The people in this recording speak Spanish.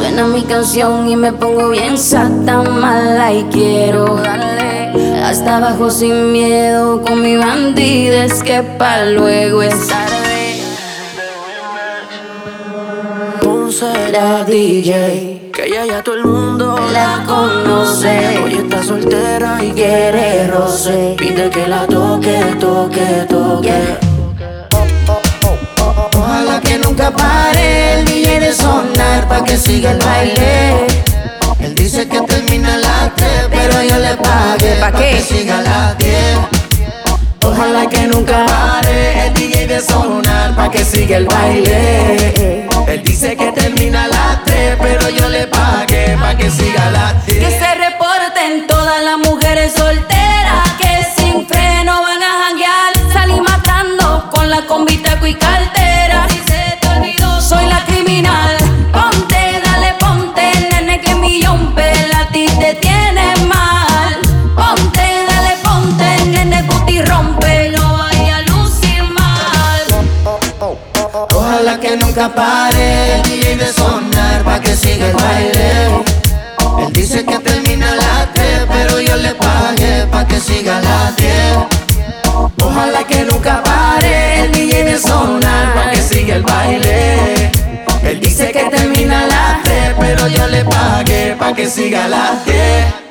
Suena mi canción y me pongo bien sata mala y quiero darle hasta abajo sin miedo con mi bandida. Es que pa' luego es tarde. Ponce la DJ, que ya todo el mundo La conoce, hoy está soltera y quiere roce. Pide que la toque, toque, toque. Ojalá que nunca pare el DJ de sonar pa' que siga el baile. Él dice que termina a las 3, pero yo le pagué pa' que siga a las 10. Ojalá que nunca pare el DJ de sonar pa' que siga el baile. Él dice que termina a las 3, pero yo le pagué pa' que siga a las 10. que se reporten todas las mujeres solteras que sin freno van a janguear. Salí matando con la combi, taco y cartera. Si se te olvidó, soy la criminal. Ponte, dale, ponte, nene, que mi yompe a ti te tiene mal. Ponte, dale, ponte, nene, puti rompe, no vaya a lucir mal. Ojalá que nunca pare el DJ de sonar pa' que siga el baile. Él dice que termina a las 3, pero yo le pagué pa' que siga a las 10. Ojalá que nunca pare el DJ de sonar pa' que siga el baile. Él dice que termina a las 3, pero yo le pagué pa' que siga a las 10.